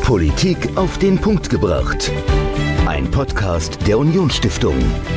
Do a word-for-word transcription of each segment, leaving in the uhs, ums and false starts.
Politik auf den Punkt gebracht. Ein Podcast der Unionsstiftung.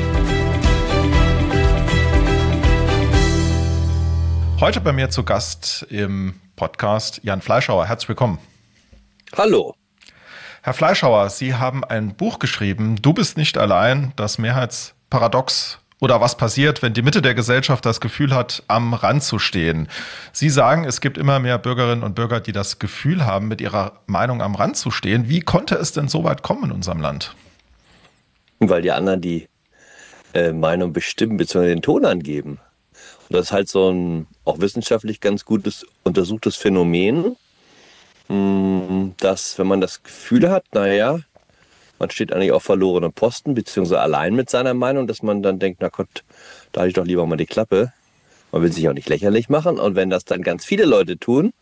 Heute bei mir zu Gast im Podcast Jan Fleischhauer. Herzlich willkommen. Hallo. Herr Fleischhauer, Sie haben ein Buch geschrieben, Du bist nicht allein, das Mehrheitsparadox oder was passiert, wenn die Mitte der Gesellschaft das Gefühl hat, am Rand zu stehen. Sie sagen, es gibt immer mehr Bürgerinnen und Bürger, die das Gefühl haben, mit ihrer Meinung am Rand zu stehen. Wie konnte es denn so weit kommen in unserem Land? Weil die anderen die äh, Meinung bestimmen bzw. den Ton angeben. Und das ist halt so ein auch wissenschaftlich ganz gutes untersuchtes Phänomen, mh, dass wenn man das Gefühl hat, naja, man steht eigentlich auf verlorenen Posten, beziehungsweise allein mit seiner Meinung, dass man dann denkt, na Gott, da halte ich doch lieber mal die Klappe. Man will sich auch nicht lächerlich machen. Und wenn das dann ganz viele Leute tun,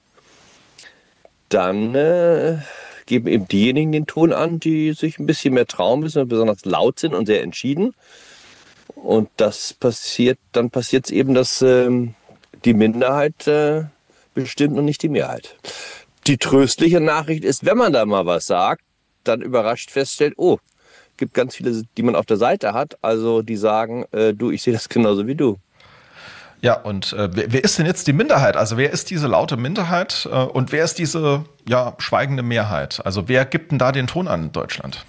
dann äh, geben eben diejenigen den Ton an, die sich ein bisschen mehr trauen müssen, besonders laut sind und sehr entschieden. Und das passiert, dann passiert es eben, dass ähm, die Minderheit äh, bestimmt und nicht die Mehrheit. Die tröstliche Nachricht ist, wenn man da mal was sagt, dann überrascht feststellt, oh, gibt ganz viele, die man auf der Seite hat, also die sagen, äh, du, ich sehe das genauso wie du. Ja, und äh, wer, wer ist denn jetzt die Minderheit? Also wer ist diese laute Minderheit äh, und wer ist diese ja, schweigende Mehrheit? Also wer gibt denn da den Ton an in Deutschland?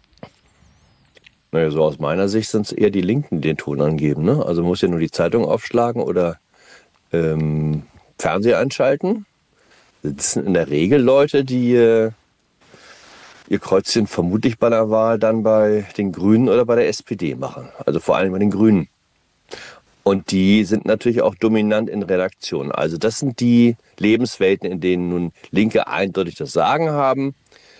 Naja, so aus meiner Sicht sind es eher die Linken, die den Ton angeben. Ne? Also man muss ja nur die Zeitung aufschlagen oder ähm, Fernseher einschalten. Das sind in der Regel Leute, die äh, ihr Kreuzchen vermutlich bei der Wahl dann bei den Grünen oder bei der S P D machen. Also vor allem bei den Grünen. Und die sind natürlich auch dominant in Redaktionen. Also das sind die Lebenswelten, in denen nun Linke eindeutig das Sagen haben.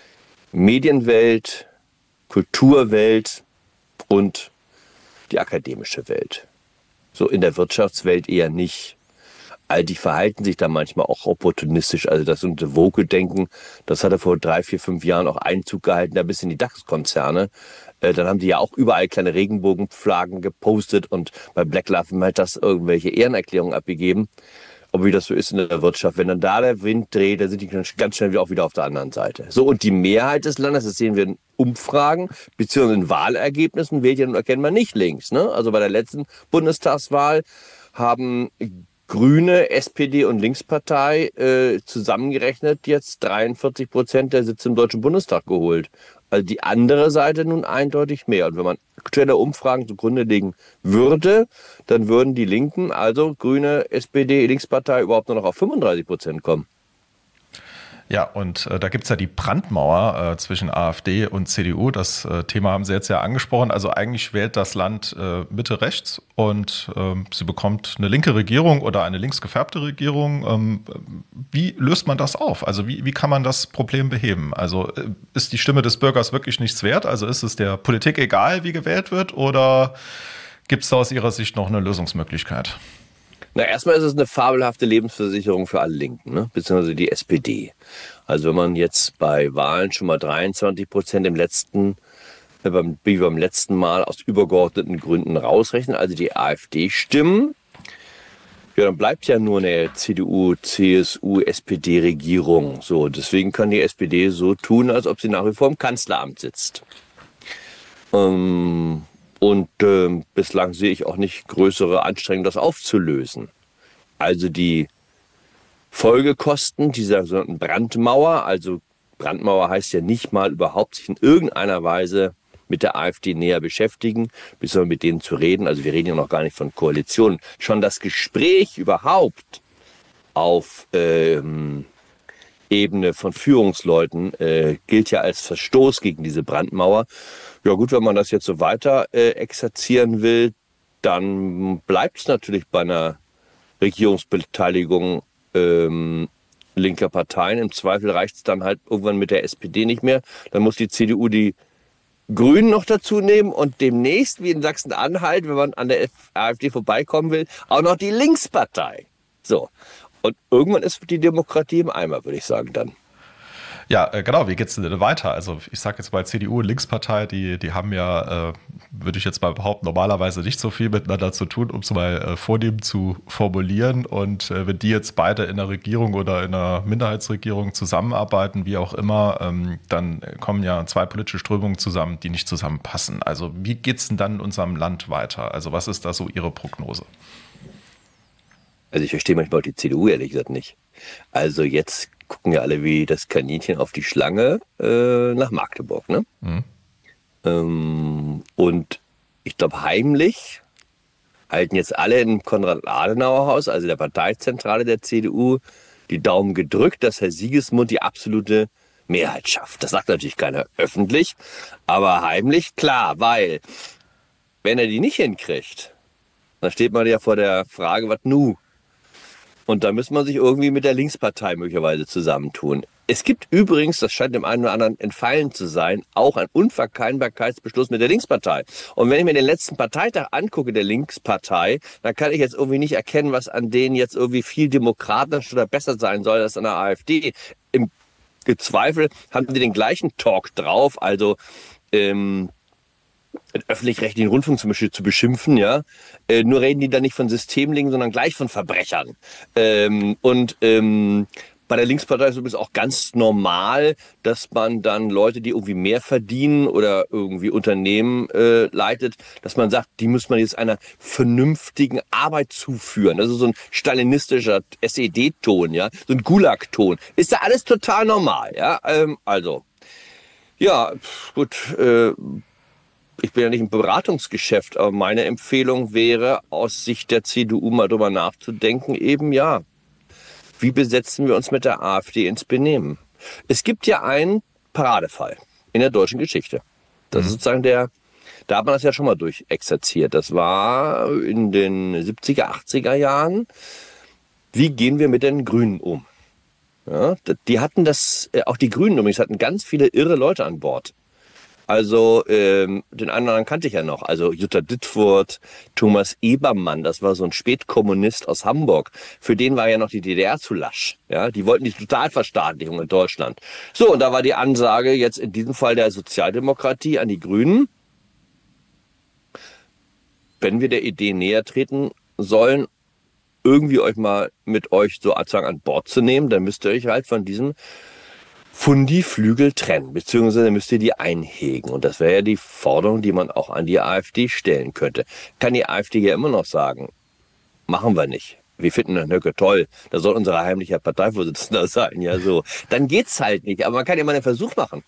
Medienwelt, Kulturwelt und die akademische Welt. So in der Wirtschaftswelt eher nicht. All die verhalten sich da manchmal auch opportunistisch. Also das unter Woke-Denken, das hatte vor drei, vier, fünf Jahren auch Einzug gehalten, da bis in die DAX-Konzerne. Äh, dann haben die ja auch überall kleine Regenbogenflaggen gepostet und bei Black Lives Matter irgendwelche Ehrenerklärungen abgegeben. Aber wie das so ist in der Wirtschaft, wenn dann da der Wind dreht, dann sind die ganz schnell wieder auch wieder auf der anderen Seite. So, und die Mehrheit des Landes, das sehen wir in Umfragen, beziehungsweise in Wahlergebnissen, wählt ja nun erkennbar nicht links. Ne? Also bei der letzten Bundestagswahl haben Grüne, S P D und Linkspartei äh, zusammengerechnet jetzt dreiundvierzig Prozent der Sitze im Deutschen Bundestag geholt. Also die andere Seite nun eindeutig mehr. Und wenn man aktuelle Umfragen zugrunde legen würde, dann würden die Linken, also Grüne, S P D, Linkspartei, überhaupt nur noch auf fünfunddreißig Prozent kommen. Ja, und äh, da gibt's ja die Brandmauer äh, zwischen AfD und C D U. Das äh, Thema haben Sie jetzt ja angesprochen. Also eigentlich wählt das Land äh, Mitte rechts und äh, sie bekommt eine linke Regierung oder eine links gefärbte Regierung. Ähm, wie löst man das auf? Also wie, wie kann man das Problem beheben? Also äh, ist die Stimme des Bürgers wirklich nichts wert? Also ist es der Politik egal, wie gewählt wird? Oder gibt's da aus Ihrer Sicht noch eine Lösungsmöglichkeit? Na, erstmal ist es eine fabelhafte Lebensversicherung für alle Linken, ne? Beziehungsweise die S P D. Also wenn man jetzt bei Wahlen schon mal dreiundzwanzig Prozent im letzten, äh, beim, wie beim letzten Mal aus übergeordneten Gründen rausrechnet, also die AfD-Stimmen, ja, dann bleibt ja nur eine C D U, C S U, S P D-Regierung. So, deswegen kann die S P D so tun, als ob sie nach wie vor im Kanzleramt sitzt. Ähm, Und äh, bislang sehe ich auch nicht größere Anstrengungen, das aufzulösen. Also die Folgekosten dieser sogenannten Brandmauer, also Brandmauer heißt ja nicht mal überhaupt sich in irgendeiner Weise mit der AfD näher beschäftigen, bis mit denen zu reden. Also wir reden ja noch gar nicht von Koalitionen. Schon das Gespräch überhaupt auf ähm, Ebene von Führungsleuten äh, gilt ja als Verstoß gegen diese Brandmauer. Ja gut, wenn man das jetzt so weiter äh, exerzieren will, dann bleibt es natürlich bei einer Regierungsbeteiligung ähm, linker Parteien. Im Zweifel reicht es dann halt irgendwann mit der S P D nicht mehr. Dann muss die C D U die Grünen noch dazu nehmen und demnächst, wie in Sachsen-Anhalt, wenn man an der AfD vorbeikommen will, auch noch die Linkspartei. So. Und irgendwann ist die Demokratie im Eimer, würde ich sagen dann. Ja, äh, genau, wie geht's denn weiter? Also ich sage jetzt mal C D U und Linkspartei, die, die haben ja, äh, würde ich jetzt mal behaupten, normalerweise nicht so viel miteinander zu tun, um es mal äh, vornehm zu formulieren. Und äh, wenn die jetzt beide in der Regierung oder in einer Minderheitsregierung zusammenarbeiten, wie auch immer, ähm, dann kommen ja zwei politische Strömungen zusammen, die nicht zusammenpassen. Also wie geht's denn dann in unserem Land weiter? Also was ist da so Ihre Prognose? Also ich verstehe manchmal auch die C D U ehrlich gesagt nicht. Also jetzt gucken ja alle wie das Kaninchen auf die Schlange äh, nach Magdeburg, ne? Mhm. Ähm, und ich glaube, heimlich halten jetzt alle im Konrad-Adenauer-Haus, also der Parteizentrale der C D U, die Daumen gedrückt, dass Herr Sigismund die absolute Mehrheit schafft. Das sagt natürlich keiner öffentlich, aber heimlich klar, weil wenn er die nicht hinkriegt, dann steht man ja vor der Frage, was nu? Und da muss man sich irgendwie mit der Linkspartei möglicherweise zusammentun. Es gibt übrigens, das scheint dem einen oder anderen entfallen zu sein, auch einen Unverkeinnbarkeitsbeschluss mit der Linkspartei. Und wenn ich mir den letzten Parteitag angucke, der Linkspartei, dann kann ich jetzt irgendwie nicht erkennen, was an denen jetzt irgendwie viel demokratischer oder besser sein soll als an der AfD. Im Zweifel haben die den gleichen Talk drauf, also ähm, den öffentlich-rechtlichen Rundfunk zum Beispiel zu beschimpfen, ja. Äh, nur reden die da nicht von Systemlingen, sondern gleich von Verbrechern. Ähm, und ähm, bei der Linkspartei ist es auch ganz normal, dass man dann Leute, die irgendwie mehr verdienen oder irgendwie Unternehmen äh, leitet, dass man sagt, die muss man jetzt einer vernünftigen Arbeit zuführen. Das ist so ein stalinistischer S E D-Ton, ja, so ein Gulag-Ton. Ist da alles total normal, ja. Ähm, also, ja, gut, äh, ich bin ja nicht im Beratungsgeschäft, aber meine Empfehlung wäre, aus Sicht der C D U mal drüber nachzudenken, eben ja, wie besetzen wir uns mit der AfD ins Benehmen? Es gibt ja einen Paradefall in der deutschen Geschichte. Das ist sozusagen der, da hat man das ja schon mal durchexerziert. Das war in den siebziger, achtziger Jahren. Wie gehen wir mit den Grünen um? Ja, die hatten das, auch die Grünen übrigens hatten ganz viele irre Leute an Bord. Also ähm, den anderen kannte ich ja noch. Also Jutta Dittfurt, Thomas Ebermann, das war so ein Spätkommunist aus Hamburg. Für den war ja noch die D D R zu lasch. Ja, die wollten die Totalverstaatlichung in Deutschland. So, und da war die Ansage jetzt in diesem Fall der Sozialdemokratie an die Grünen: Wenn wir der Idee näher treten sollen, irgendwie euch mal mit euch so sozusagen an Bord zu nehmen, dann müsst ihr euch halt von diesen Fundiflügel trennen, beziehungsweise müsst ihr die einhegen. Und das wäre ja die Forderung, die man auch an die AfD stellen könnte. Kann die AfD ja immer noch sagen, machen wir nicht. Wir finden Herrn Höcke toll, da soll unser heimlicher Parteivorsitzender sein, ja so. Dann geht's halt nicht, aber man kann ja mal einen Versuch machen.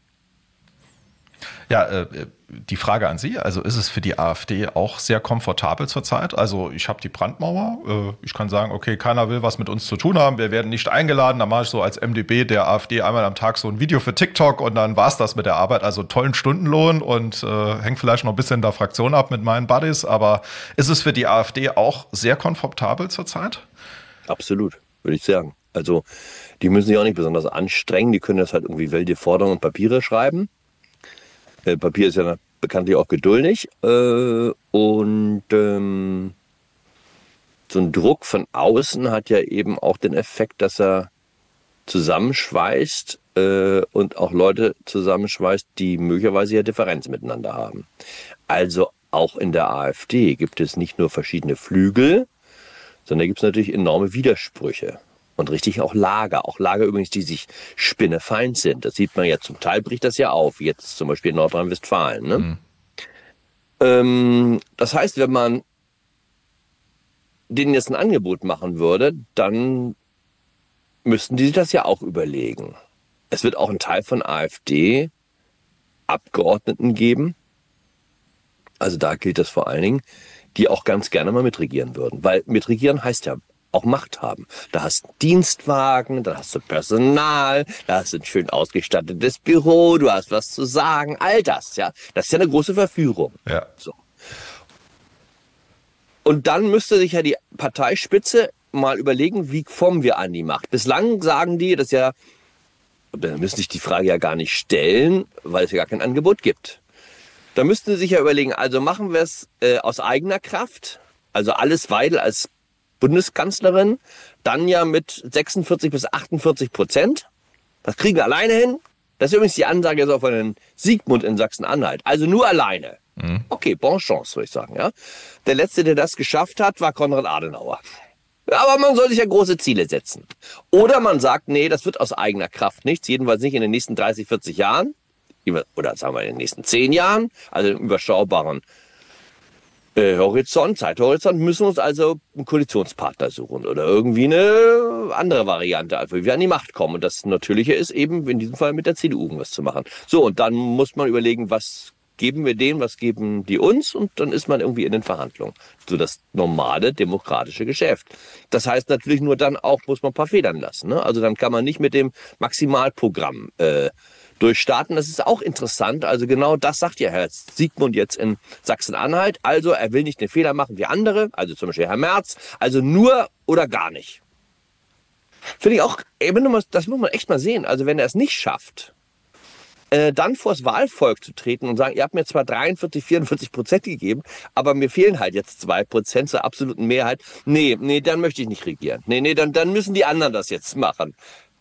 Ja, äh, die Frage an Sie, also ist es für die AfD auch sehr komfortabel zurzeit? Also ich habe die Brandmauer, äh, ich kann sagen, okay, keiner will was mit uns zu tun haben, wir werden nicht eingeladen, dann mache ich so als M D B der AfD einmal am Tag so ein Video für TikTok und dann war's das mit der Arbeit, also tollen Stundenlohn und äh, hängt vielleicht noch ein bisschen der Fraktion ab mit meinen Buddies, aber ist es für die AfD auch sehr komfortabel zurzeit? Absolut, würde ich sagen. Also die müssen sich auch nicht besonders anstrengen, die können das halt irgendwie welche Forderungen und Papiere schreiben. Äh, Papier ist ja bekanntlich auch geduldig äh, und ähm, so ein Druck von außen hat ja eben auch den Effekt, dass er zusammenschweißt äh, und auch Leute zusammenschweißt, die möglicherweise ja Differenzen miteinander haben. Also auch in der AfD gibt es nicht nur verschiedene Flügel, sondern gibt es natürlich enorme Widersprüche. Und richtig auch Lager, auch Lager übrigens, die sich spinnefeind sind. Das sieht man ja, zum Teil bricht das ja auf, jetzt zum Beispiel in Nordrhein-Westfalen. Ne? Mhm. Ähm, das heißt, wenn man denen jetzt ein Angebot machen würde, dann müssten die sich das ja auch überlegen. Es wird auch einen Teil von AfD-Abgeordneten geben, also da gilt das vor allen Dingen, die auch ganz gerne mal mitregieren würden. Weil mitregieren heißt ja auch Macht haben. Da hast du einen Dienstwagen, da hast du Personal, da hast du ein schön ausgestattetes Büro, du hast was zu sagen, all das, ja. Das ist ja eine große Verführung. Ja. So. Und dann müsste sich ja die Parteispitze mal überlegen, wie kommen wir an die Macht. Bislang sagen die, das ja, da müssen sich die Frage ja gar nicht stellen, weil es ja gar kein Angebot gibt. Da müssten sie sich ja überlegen, also machen wir es äh, aus eigener Kraft, also Alice Weidel als Bundeskanzlerin, dann ja mit sechsundvierzig bis achtundvierzig Prozent. Das kriegen wir alleine hin. Das ist übrigens die Ansage jetzt auch von Herrn Sigmund in Sachsen-Anhalt. Also nur alleine. Mhm. Okay, bonne chance, würde ich sagen. Ja? Der Letzte, der das geschafft hat, war Konrad Adenauer. Aber man soll sich ja große Ziele setzen. Oder man sagt, nee, das wird aus eigener Kraft nichts. Jedenfalls nicht in den nächsten dreißig, vierzig Jahren. Oder sagen wir in den nächsten zehn Jahren. Also im überschaubaren Äh, Horizont, Zeithorizont, müssen wir uns also einen Koalitionspartner suchen oder irgendwie eine andere Variante, also wie wir an die Macht kommen. Und das Natürliche ist eben in diesem Fall mit der C D U irgendwas zu machen. So, und dann muss man überlegen, was geben wir denen, was geben die uns, und dann ist man irgendwie in den Verhandlungen. So das normale demokratische Geschäft. Das heißt natürlich nur dann auch, muss man ein paar Federn lassen. Ne? Also dann kann man nicht mit dem Maximalprogramm äh, durchstarten. Das ist auch interessant. Also genau das sagt ja Herr Sigmund jetzt in Sachsen-Anhalt. Also er will nicht den Fehler machen wie andere, also zum Beispiel Herr Merz. Also nur oder gar nicht. Finde ich auch, das muss man echt mal sehen. Also wenn er es nicht schafft, äh, dann vors Wahlvolk zu treten und sagen, ihr habt mir zwar dreiundvierzig, vierundvierzig Prozent gegeben, aber mir fehlen halt jetzt zwei Prozent zur absoluten Mehrheit. Nee, nee, dann möchte ich nicht regieren. Nee, nee, dann, dann müssen die anderen das jetzt machen.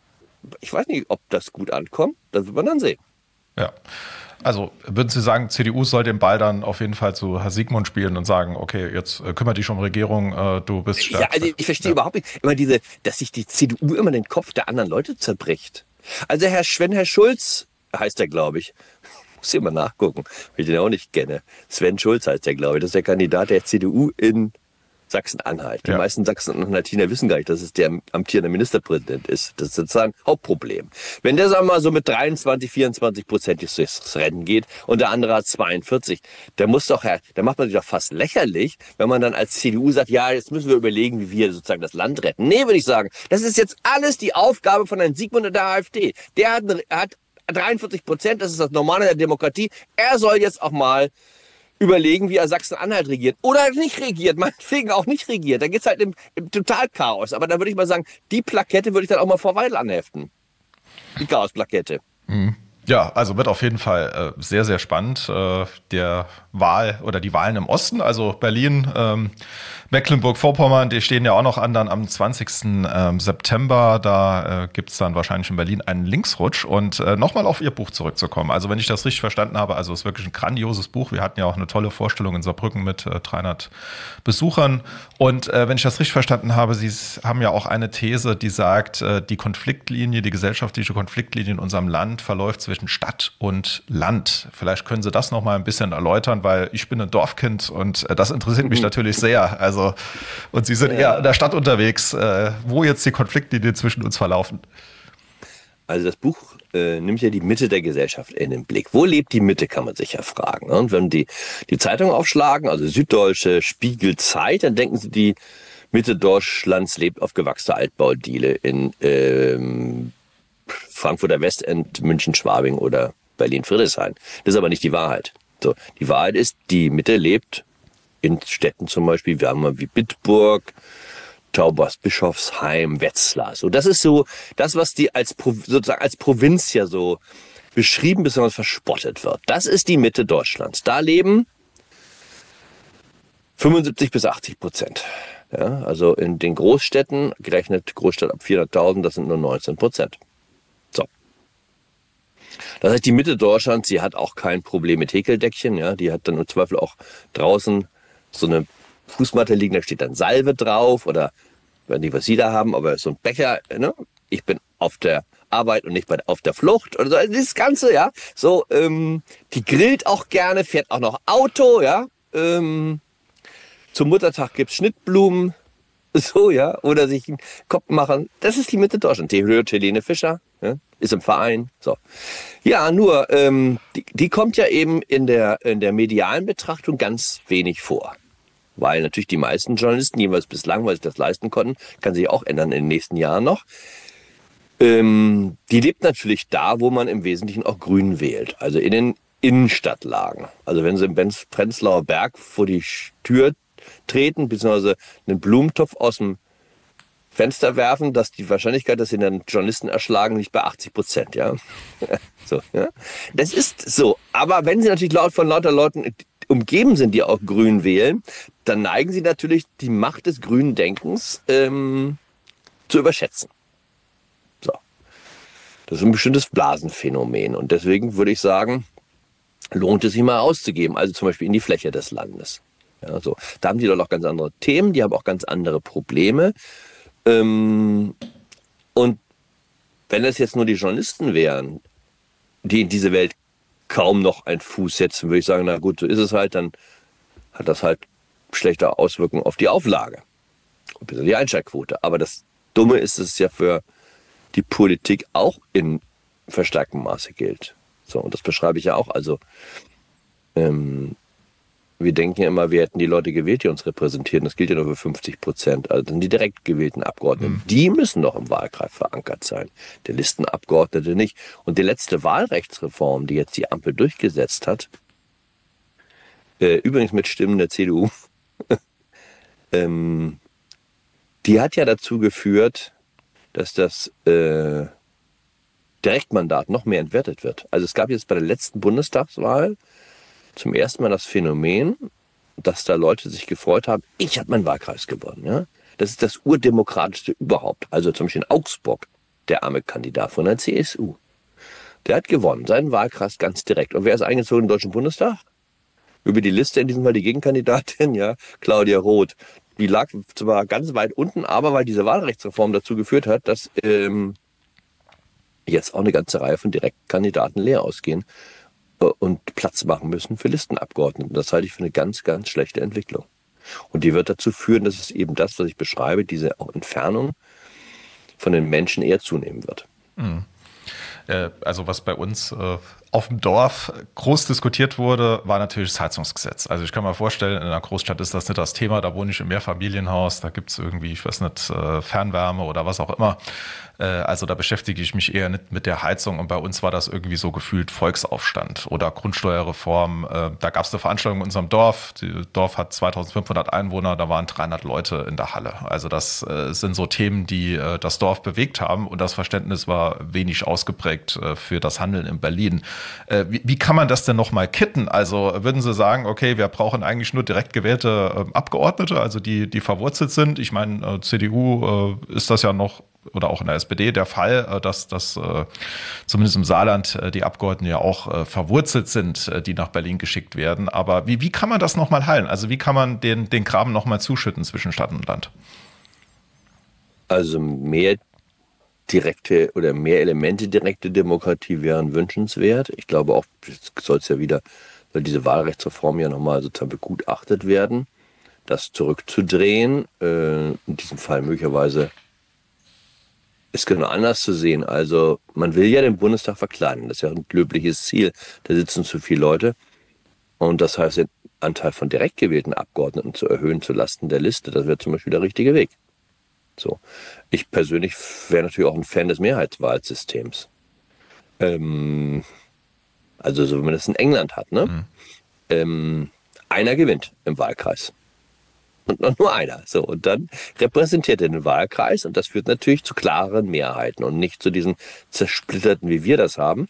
Ich weiß nicht, ob das gut ankommt. Das wird man dann sehen. Ja. Also würden Sie sagen, C D U soll den Ball dann auf jeden Fall zu Herr Sigmund spielen und sagen, okay, jetzt äh, kümmere dich um Regierung, äh, du bist stärker. Ja, also ich verstehe ja. überhaupt nicht immer diese, dass sich die C D U immer den Kopf der anderen Leute zerbricht. Also Herr, wenn Herr Schulz, heißt er, glaube ich, muss ich mal nachgucken, weil ich den auch nicht kenne. Sven Schulz heißt der, glaube ich, das ist der Kandidat der C D U in Sachsen-Anhalt. Die ja. meisten Sachsen-Anhaltiner wissen gar nicht, dass es der amtierende Ministerpräsident ist. Das ist sozusagen Hauptproblem. Wenn der, sagen wir mal, so mit dreiundzwanzig, vierundzwanzig Prozent durchs Rennen geht und der andere hat zweiundvierzig, der muss doch, da macht man sich doch fast lächerlich, wenn man dann als C D U sagt, ja, jetzt müssen wir überlegen, wie wir sozusagen das Land retten. Nee, würde ich sagen, das ist jetzt alles die Aufgabe von Herrn Sigmund und der AfD. Der hat, hat dreiundvierzig Prozent, das ist das Normale der Demokratie. Er soll jetzt auch mal überlegen, wie er Sachsen-Anhalt regiert. Oder nicht regiert, meinetwegen auch nicht regiert. Da geht es halt im, im Totalchaos. Aber da würde ich mal sagen, die Plakette würde ich dann auch mal vor Weidel anheften. Die Chaos-Plakette. Mhm. Ja, also wird auf jeden Fall äh, sehr, sehr spannend. Äh, der Wahl oder die Wahlen im Osten, also Berlin, ähm, Mecklenburg-Vorpommern, die stehen ja auch noch an dann am zwanzigsten September. Da äh, gibt es dann wahrscheinlich in Berlin einen Linksrutsch. Und äh, nochmal auf Ihr Buch zurückzukommen. Also wenn ich das richtig verstanden habe, also es ist wirklich ein grandioses Buch. Wir hatten ja auch eine tolle Vorstellung in Saarbrücken mit äh, dreihundert Besuchern. Und äh, wenn ich das richtig verstanden habe, Sie haben ja auch eine These, die sagt, äh, die Konfliktlinie, die gesellschaftliche Konfliktlinie in unserem Land verläuft zwischen Stadt und Land. Vielleicht können Sie das nochmal ein bisschen erläutern, weil ich bin ein Dorfkind und äh, das interessiert mich natürlich sehr. Also und Sie sind ja eher in der Stadt unterwegs, äh, wo jetzt die Konfliktlinien zwischen uns verlaufen. Also das Buch äh, nimmt ja die Mitte der Gesellschaft in den Blick. Wo lebt die Mitte, kann man sich ja fragen. Ne? Und wenn die die Zeitung aufschlagen, also Süddeutsche, Spiegel, Zeit, dann denken Sie, die Mitte Deutschlands lebt auf gewachsener Altbaudiele in ähm, Frankfurter Westend, München, Schwabing oder Berlin-Friedrichshain. Das ist aber nicht die Wahrheit. So, die Wahrheit ist, die Mitte lebt in Städten zum Beispiel, wir haben mal wie Bitburg, Taubers-Bischofsheim, Wetzlar. So, das ist so das, was die als sozusagen als Provinz ja so beschrieben bzw. verspottet wird. Das ist die Mitte Deutschlands. Da leben fünfundsiebzig bis achtzig Prozent. Ja, also in den Großstädten, gerechnet Großstadt ab vierhunderttausend, das sind nur neunzehn Prozent. So. Das heißt, die Mitte Deutschlands, sie hat auch kein Problem mit Häkeldeckchen. Ja, die hat dann im Zweifel auch draußen so eine Fußmatte liegen, da steht dann Salve drauf oder, ich weiß nicht, was Sie da haben, aber so ein Becher, ne? Ich bin auf der Arbeit und nicht bei, auf der Flucht oder so, also das Ganze, ja. So, ähm, die grillt auch gerne, fährt auch noch Auto, ja. Ähm, zum Muttertag gibt's Schnittblumen, so, ja, oder sich einen Kopf machen. Das ist die Mitte Deutschland. Die hört Helene Fischer, ja? Ist im Verein, so. Ja, nur, ähm, die, die kommt ja eben in der, in der medialen Betrachtung ganz wenig vor. Weil natürlich die meisten Journalisten, jeweils bislang, weil sie das leisten konnten, kann sich auch ändern in den nächsten Jahren noch, ähm, die lebt natürlich da, wo man im Wesentlichen auch Grün wählt. Also in den Innenstadtlagen. Also wenn sie im Prenzlauer Berg vor die Tür treten, beziehungsweise einen Blumentopf aus dem Fenster werfen, dass die Wahrscheinlichkeit, dass sie dann Journalisten erschlagen, liegt bei achtzig Prozent. Ja? So, ja? Das ist so. Aber wenn sie natürlich laut von lauter Leuten umgeben sind, die auch grün wählen, dann neigen sie natürlich, die Macht des grünen Denkens ähm, zu überschätzen. So. Das ist ein bestimmtes Blasenphänomen. Und deswegen würde ich sagen, lohnt es sich mal auszugeben. Also zum Beispiel in die Fläche des Landes. Ja, so. Da haben die doch auch ganz andere Themen, die haben auch ganz andere Probleme. Ähm, und wenn es jetzt nur die Journalisten wären, die in diese Welt kaum noch einen Fuß setzen, würde ich sagen, na gut, so ist es halt, dann hat das halt schlechte Auswirkungen auf die Auflage. Und bis die Einschaltquote. Aber das Dumme ist, dass es ja für die Politik auch in verstärktem Maße gilt. So, und das beschreibe ich ja auch. Also, ähm, wir denken ja immer, wir hätten die Leute gewählt, die uns repräsentieren. Das gilt ja nur für fünfzig Prozent. Also die direkt gewählten Abgeordneten, mhm. die müssen doch im Wahlkreis verankert sein. Der Listenabgeordnete nicht. Und die letzte Wahlrechtsreform, die jetzt die Ampel durchgesetzt hat, äh, übrigens mit Stimmen der C D U, ähm, die hat ja dazu geführt, dass das äh, Direktmandat noch mehr entwertet wird. Also es gab jetzt bei der letzten Bundestagswahl zum ersten Mal das Phänomen, dass da Leute sich gefreut haben, ich habe meinen Wahlkreis gewonnen. Ja? Das ist das urdemokratischste überhaupt. Also zum Beispiel in Augsburg, der arme Kandidat von der C S U. Der hat gewonnen, seinen Wahlkreis ganz direkt. Und wer ist eingezogen im Deutschen Bundestag? Über die Liste in diesem Fall die Gegenkandidatin, ja, Claudia Roth. Die lag zwar ganz weit unten, aber weil diese Wahlrechtsreform dazu geführt hat, dass ähm, jetzt auch eine ganze Reihe von Direktkandidaten leer ausgehen und Platz machen müssen für Listenabgeordneten. Das halte ich für eine ganz, ganz schlechte Entwicklung. Und die wird dazu führen, dass es eben das, was ich beschreibe, diese auch Entfernung von den Menschen eher zunehmen wird. Mhm. Also was bei uns äh, auf dem Dorf groß diskutiert wurde, war natürlich das Heizungsgesetz. Also ich kann mir vorstellen, in einer Großstadt ist das nicht das Thema, da wohne ich im Mehrfamilienhaus, da gibt es irgendwie, ich weiß nicht, äh, Fernwärme oder was auch immer. Äh, also da beschäftige ich mich eher nicht mit der Heizung und bei uns war das irgendwie so gefühlt Volksaufstand oder Grundsteuerreform. Äh, da gab es eine Veranstaltung in unserem Dorf, das Dorf hat zweitausendfünfhundert Einwohner, da waren dreihundert Leute in der Halle. Also das äh, sind so Themen, die äh, das Dorf bewegt haben und das Verständnis war wenig ausgeprägt äh, für das Handeln in Berlin. Wie, wie kann man das denn nochmal kitten? Also würden Sie sagen, okay, wir brauchen eigentlich nur direkt gewählte äh, Abgeordnete, also die, die verwurzelt sind? Ich meine, äh, C D U äh, ist das ja noch, oder auch in der S P D der Fall, äh, dass, dass äh, zumindest im Saarland äh, die Abgeordneten ja auch äh, verwurzelt sind, äh, die nach Berlin geschickt werden. Aber wie, wie kann man das nochmal heilen? Also wie kann man den, den Graben nochmal zuschütten zwischen Stadt und Land? Also mehr direkte oder mehr Elemente direkte Demokratie wären wünschenswert. Ich glaube auch, soll es ja wieder, soll diese Wahlrechtsreform ja nochmal sozusagen begutachtet werden, das zurückzudrehen, äh, in diesem Fall möglicherweise ist genau anders zu sehen. Also man will ja den Bundestag verkleinern, das ist ja ein löbliches Ziel, da sitzen zu viele Leute und das heißt, den Anteil von direkt gewählten Abgeordneten zu erhöhen zulasten der Liste, das wäre zum Beispiel der richtige Weg. So. Ich persönlich wäre natürlich auch ein Fan des Mehrheitswahlsystems. Ähm, also so wie man das in England hat. Ne? Mhm. Ähm, einer gewinnt im Wahlkreis. Und noch nur einer. So, und dann repräsentiert er den Wahlkreis und das führt natürlich zu klareren Mehrheiten und nicht zu diesen zersplitterten, wie wir das haben.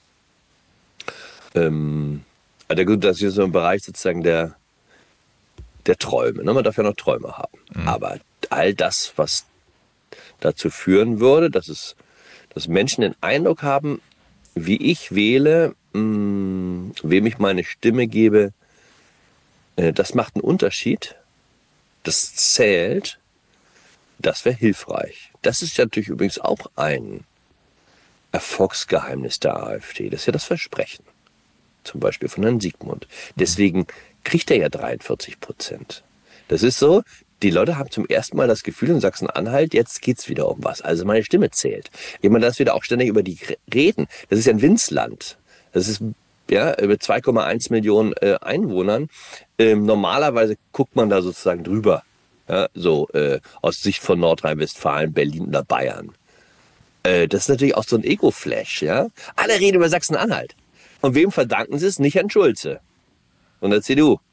Ähm, also gut, das ist so ein Bereich sozusagen der, der Träume. Ne? Man darf ja noch Träume haben. Mhm. Aber all das, was dazu führen würde, dass es, dass Menschen den Eindruck haben, wie ich wähle, mh, wem ich meine Stimme gebe, äh, das macht einen Unterschied, das zählt, das wäre hilfreich. Das ist ja natürlich übrigens auch ein Erfolgsgeheimnis der AfD, das ist ja das Versprechen, zum Beispiel von Herrn Siegmund. Deswegen kriegt er ja dreiundvierzig Prozent. Das ist so, die Leute haben zum ersten Mal das Gefühl in Sachsen-Anhalt, jetzt geht's wieder um was. Also meine Stimme zählt. Jemand das wieder auch ständig über die reden. Das ist ja ein Winzland. Das ist ja über zwei Komma eins Millionen äh, Einwohnern. Ähm, normalerweise guckt man da sozusagen drüber. Ja, so äh, aus Sicht von Nordrhein-Westfalen, Berlin oder Bayern. Äh, das ist natürlich auch so ein Ego-Flash. Ja? Alle reden über Sachsen-Anhalt. Und wem verdanken sie es? Nicht Herrn Schulze und der C D U.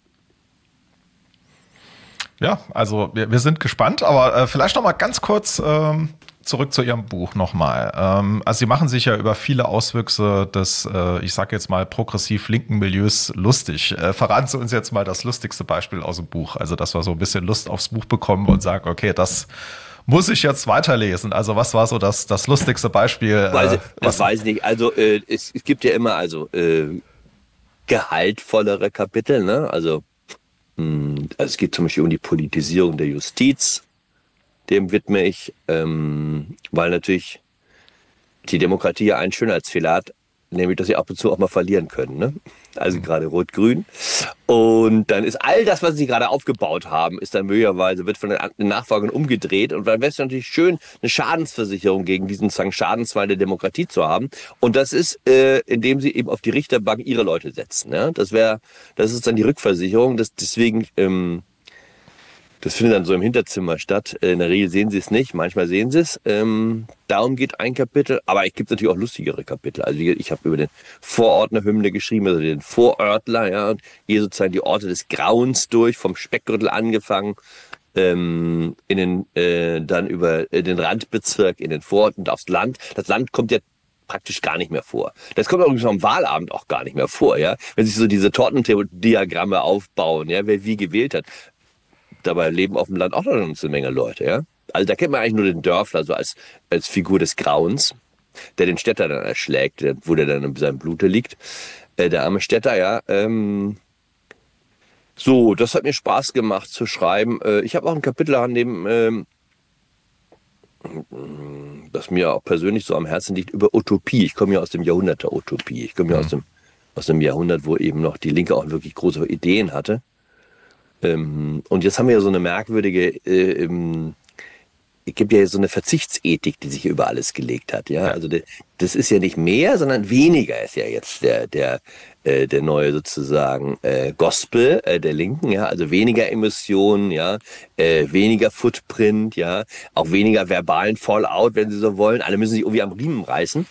Ja, also wir, wir sind gespannt, aber äh, vielleicht noch mal ganz kurz ähm, zurück zu Ihrem Buch nochmal. Ähm, also Sie machen sich ja über viele Auswüchse des, äh, ich sage jetzt mal, progressiv linken Milieus lustig. Äh, verraten Sie uns jetzt mal das lustigste Beispiel aus dem Buch, also dass wir so ein bisschen Lust aufs Buch bekommen und sagen, okay, das muss ich jetzt weiterlesen? Also was war so das, das lustigste Beispiel? Weiß, äh, das was, weiß ich nicht. Also äh, es, es gibt ja immer also äh, gehaltvollere Kapitel. Ne? Also, mh, also es geht zum Beispiel um die Politisierung der Justiz. Dem widme ich, ähm, weil natürlich die Demokratie ja einen Schönheitsfehler hat, nämlich, dass sie ab und zu auch mal verlieren können. Ne? Also gerade Rot-Grün. Und dann ist all das, was sie gerade aufgebaut haben, ist dann möglicherweise, wird von den Nachfolgern umgedreht. Und dann wäre es natürlich schön, eine Schadensversicherung gegen diesen sagen, Schadensfall der Demokratie zu haben. Und das ist, äh, indem sie eben auf die Richterbank ihre Leute setzen. Ne? Das wäre, das ist dann die Rückversicherung. Das, deswegen, ähm, das findet dann so im Hinterzimmer statt. In der Regel sehen sie es nicht, manchmal sehen sie es. Ähm, darum geht ein Kapitel, aber es gibt natürlich auch lustigere Kapitel. Also ich habe über den Vorordner-Hymne geschrieben, also den Vorörtler, ja, und hier sozusagen die Orte des Grauens durch, vom Speckgürtel angefangen, ähm, in den, äh, dann über den Randbezirk, in den Vorort und aufs Land. Das Land kommt ja praktisch gar nicht mehr vor. Das kommt übrigens am Wahlabend auch gar nicht mehr vor, ja. Wenn sich so diese Tortendiagramme aufbauen, ja, wer wie gewählt hat. Dabei leben auf dem Land auch noch eine Menge Leute, ja. Also da kennt man eigentlich nur den Dörfler so als, als Figur des Grauens, der den Städter dann erschlägt, wo der dann in seinem Blute liegt. Äh, der arme Städter, ja. Ähm so, das hat mir Spaß gemacht zu schreiben. Äh, ich habe auch ein Kapitel an dem, ähm das mir auch persönlich so am Herzen liegt, über Utopie. Ich komme ja aus dem Jahrhundert der Utopie. Ich komme ja mhm. aus dem, aus dem Jahrhundert, wo eben noch die Linke auch wirklich große Ideen hatte. Und jetzt haben wir ja so eine merkwürdige, äh, es gibt ja so eine Verzichtsethik, die sich über alles gelegt hat. Ja, also das ist ja nicht mehr, sondern weniger ist ja jetzt der der äh, der neue sozusagen äh, Gospel äh, der Linken. Ja, also weniger Emissionen, ja, äh, weniger Footprint, ja, auch weniger verbalen Fallout, wenn Sie so wollen. Alle müssen sich irgendwie am Riemen reißen.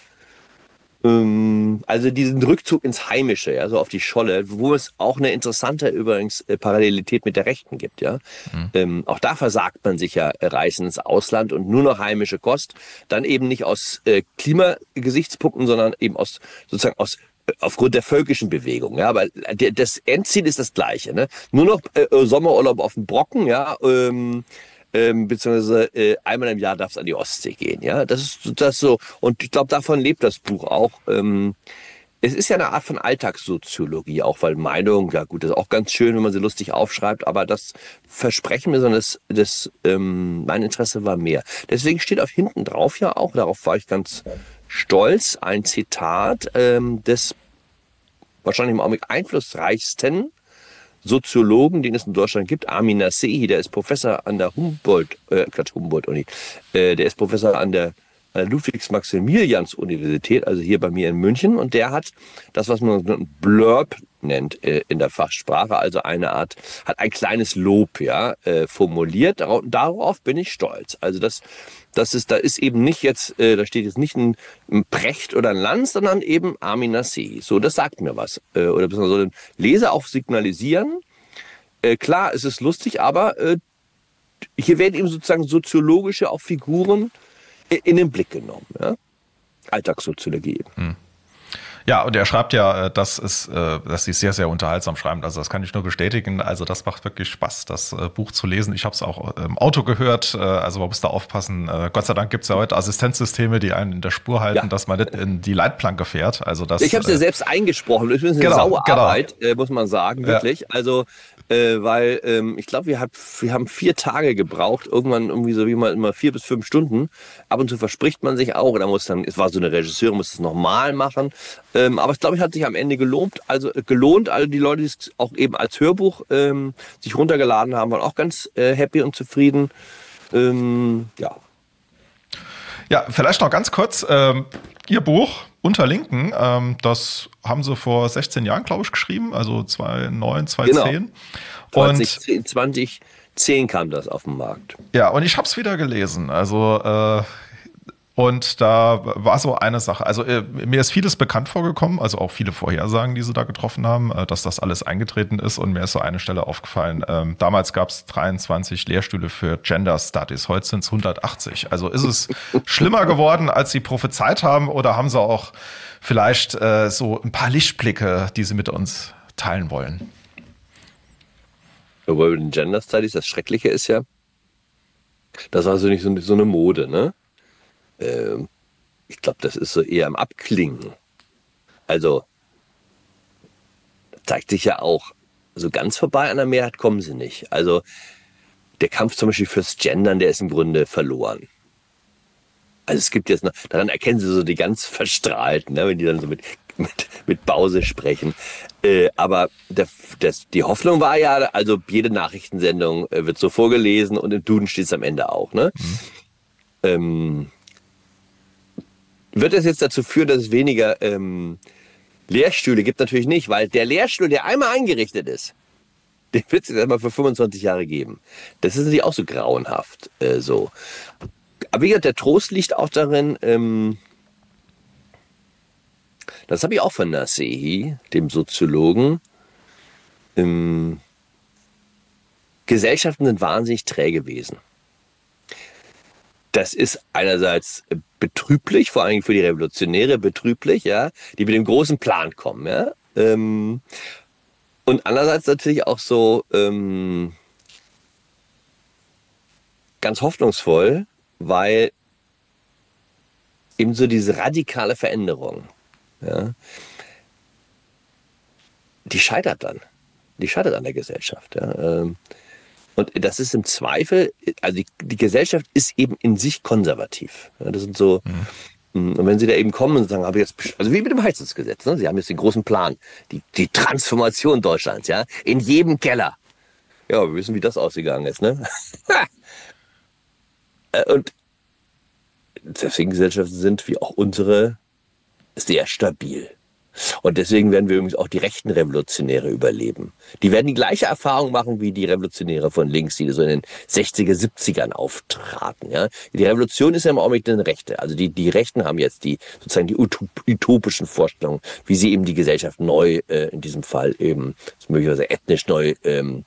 Also diesen Rückzug ins Heimische, ja, so auf die Scholle, wo es auch eine interessante übrigens äh, Parallelität mit der Rechten gibt, ja. Mhm. Ähm, auch da versagt man sich ja äh, Reisen ins Ausland und nur noch heimische Kost, dann eben nicht aus äh, Klimagesichtspunkten, sondern eben aus sozusagen aus äh, aufgrund der völkischen Bewegung, ja. Aber der, das Endziel ist das gleiche, ne? Nur noch äh, Sommerurlaub auf dem Brocken, ja. Ähm, Ähm, beziehungsweise äh, einmal im Jahr darf es an die Ostsee gehen, ja, das ist das so, und ich glaube, davon lebt das Buch auch. Ähm, es ist ja eine Art von Alltagssoziologie, auch weil Meinung, ja gut, das ist auch ganz schön, wenn man sie lustig aufschreibt, aber das Versprechen mir, sondern das, das ähm, mein Interesse war mehr. Deswegen steht auf hinten drauf ja auch, darauf war ich ganz stolz, ein Zitat ähm, des wahrscheinlich im Augenblick einflussreichsten Soziologen, den es in Deutschland gibt, Amin Nasehi, der ist Professor an der Humboldt, äh, Humboldt-Uni, äh, der ist Professor an der, an der Ludwigs-Maximilians-Universität, also hier bei mir in München, und der hat das, was man so ein Blurb nennt äh, in der Fachsprache, also eine Art, hat ein kleines Lob, ja, äh, formuliert. Darauf, darauf bin ich stolz. Also das, das ist, da ist eben nicht jetzt, äh, da steht jetzt nicht ein, ein Precht oder ein Lanz, sondern eben Amin Nasehi. So, das sagt mir was. Äh, oder beziehungsweise den Leser auch signalisieren. Äh, klar, es ist lustig, aber äh, hier werden eben sozusagen soziologische auch Figuren äh, in den Blick genommen. Ja? Alltagssoziologie eben. Hm. Ja, und er schreibt ja, dass es, dass sie sehr, sehr unterhaltsam schreiben. Also das kann ich nur bestätigen. Also das macht wirklich Spaß, das Buch zu lesen. Ich habe es auch im Auto gehört. Also man muss da aufpassen. Gott sei Dank gibt es ja heute Assistenzsysteme, die einen in der Spur halten, ja, dass man nicht in die Leitplanke fährt. Also das. Ich habe es ja selbst eingesprochen. Das ist eine genau, saure genau. Arbeit, muss man sagen, wirklich. Ja. Also äh, weil ähm, ich glaube, wir, hab, wir haben vier Tage gebraucht. Irgendwann irgendwie so wie mal immer vier bis fünf Stunden. Ab und zu verspricht man sich auch. Da muss dann, es war so eine Regisseurin, muss es nochmal machen. Ähm, aber ich glaube, es hat sich am Ende gelohnt. Also äh, gelohnt. Alle die Leute, die es auch eben als Hörbuch ähm, sich runtergeladen haben, waren auch ganz äh, happy und zufrieden. Ähm, ja. Ja, vielleicht noch ganz kurz. Ähm, Ihr Buch Unterlinken, ähm, das haben Sie vor sechzehn Jahren, glaube ich, geschrieben. Also zweitausendneun, zweitausendzehn. Genau. Und zwanzig zehn kam das auf den Markt. Ja, und ich habe es wieder gelesen. Also äh, Und da war so eine Sache, also äh, mir ist vieles bekannt vorgekommen, also auch viele Vorhersagen, die sie da getroffen haben, äh, dass das alles eingetreten ist, und mir ist so eine Stelle aufgefallen. Ähm, damals gab es dreiundzwanzig Lehrstühle für Gender Studies, heute sind es hundertachtzig. Also ist es schlimmer geworden, als sie prophezeit haben, oder haben sie auch vielleicht äh, so ein paar Lichtblicke, die sie mit uns teilen wollen? Aber bei den Gender Studies, das Schreckliche ist ja, Das war so nicht so, so eine Mode, ne? Ähm, ich glaube, das ist so eher im Abklingen. Also, zeigt sich ja auch, so ganz vorbei an der Mehrheit kommen sie nicht. Also, der Kampf zum Beispiel fürs Gendern, der ist im Grunde verloren. Also es gibt jetzt noch, daran erkennen sie so die ganz Verstrahlten, ne, wenn die dann so mit, mit, mit Bause sprechen. Äh, aber der, das, die Hoffnung war ja, also jede Nachrichtensendung äh, wird so vorgelesen und im Duden steht es am Ende auch. Ne? Mhm. Ähm, wird das jetzt dazu führen, dass es weniger ähm, Lehrstühle gibt? Natürlich nicht, weil der Lehrstuhl, der einmal eingerichtet ist, den wird es jetzt erstmal für fünfundzwanzig Jahre geben. Das ist natürlich auch so grauenhaft. Äh, so. Aber wie gesagt, der Trost liegt auch darin, ähm, das habe ich auch von Nasehi, dem Soziologen, ähm, Gesellschaften sind wahnsinnig träge gewesen. Das ist einerseits betrüblich, vor allem für die Revolutionäre betrüblich, ja, die mit dem großen Plan kommen. Ja, ähm, und andererseits natürlich auch so ähm, ganz hoffnungsvoll, weil eben so diese radikale Veränderung, ja, die scheitert dann. Die scheitert an der Gesellschaft. Ja. Und das ist im Zweifel, also die, die Gesellschaft ist eben in sich konservativ. Ja, das sind so, mhm. Und wenn Sie da eben kommen und sagen, habe ich jetzt, also wie mit dem Heizungsgesetz, ne? Sie haben jetzt den großen Plan, die, die Transformation Deutschlands, ja, in jedem Keller. Ja, wir wissen, wie das ausgegangen ist, ne? Und deswegen Gesellschaften sind, wie auch unsere, sehr stabil. Und deswegen werden wir übrigens auch die rechten Revolutionäre überleben. Die werden die gleiche Erfahrung machen wie die Revolutionäre von links, die so in den sechziger, siebzigern auftraten. Ja? Die Revolution ist ja im Augenblick eine Rechte. Also die, die Rechten haben jetzt die sozusagen die utopischen Vorstellungen, wie sie eben die Gesellschaft neu, äh, in diesem Fall eben möglicherweise ethnisch neu ähm,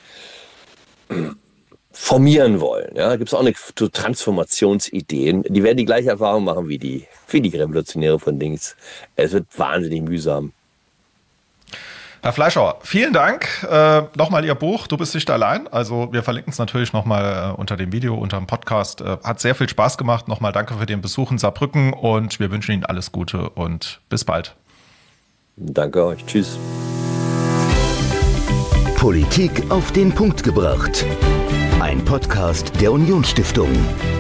formieren wollen. Ja, da gibt es auch eine so Transformationsideen. Die werden die gleiche Erfahrung machen wie die, wie die Revolutionäre von links. Es wird wahnsinnig mühsam. Herr Fleischhauer, vielen Dank. Äh, nochmal Ihr Buch, Du bist nicht allein. Also wir verlinken es natürlich nochmal äh, unter dem Video, unter dem Podcast. Äh, hat sehr viel Spaß gemacht. Nochmal danke für den Besuch in Saarbrücken und wir wünschen Ihnen alles Gute und bis bald. Danke euch. Tschüss. Politik auf den Punkt gebracht. Ein Podcast der Unionsstiftung.